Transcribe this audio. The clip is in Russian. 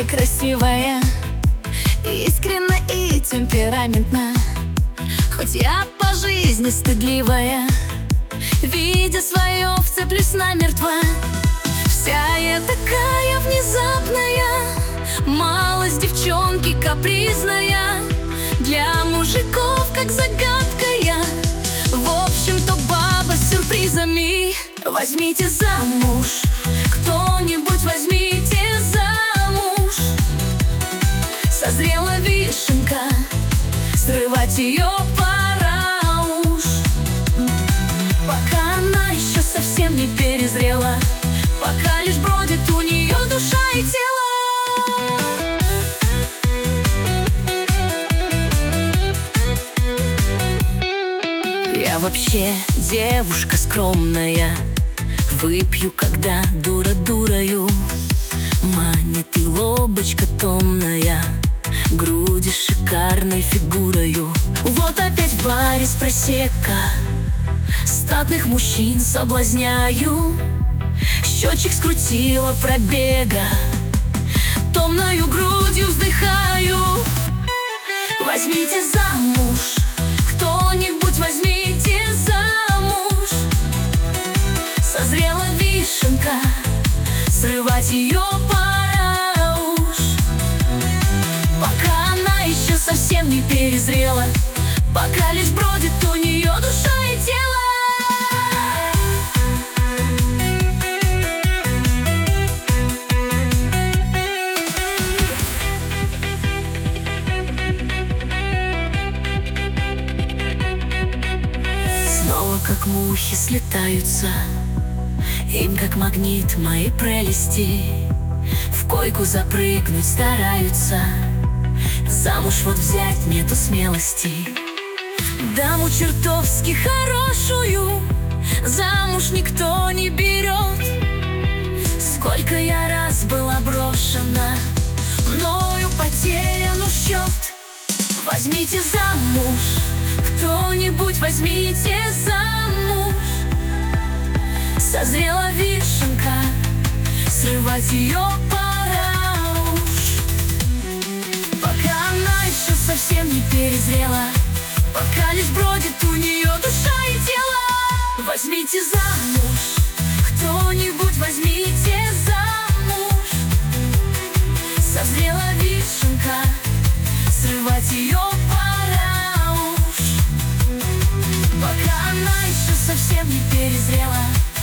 красивая, искренна и темпераментна. Хоть я по жизни стыдливая, видя свое, вцеплюсь намертво. Вся я такая внезапная, малость девчонки капризная, для мужиков как загадка я. В общем-то баба с сюрпризами. Возьмите замуж, кто-нибудь возьмите замуж. Созрела вишенка, срывать ее пора уж. Пока она еще совсем не перезрела, пока лишь бродит у нее душа и тело. Я вообще девушка скромная, выпью, когда дура дурою. Манит и лобочка томная, груди шикарной фигурою. Вот опять в баре с просекко статных мужчин соблазняю. Счетчик скрутила пробега, томною грудью вздыхаю. Возьмите замуж, кто-нибудь возьмите замуж. Созрела вишенка, срывать ее пора уж. Пока она еще совсем не перезрела, пока лишь бродит у нее душа и тело. Снова как мухи слетаются, им как магнит мои прелести. В койку запрыгнуть стараются, замуж вот взять нету смелости. Даму чертовски хорошую замуж никто не берет. Сколько я раз была брошена, мною потерян счет. Возьмите замуж, кто-нибудь возьмите замуж. Созрела вишенка, срывать ее пора уж. Пока она еще совсем не перезрела, пока лишь бродит у нее душа и тело. Возьмите замуж, кто-нибудь возьмите замуж. Созрела вишенка, срывать ее пора уж. Пока она еще совсем не перезрела,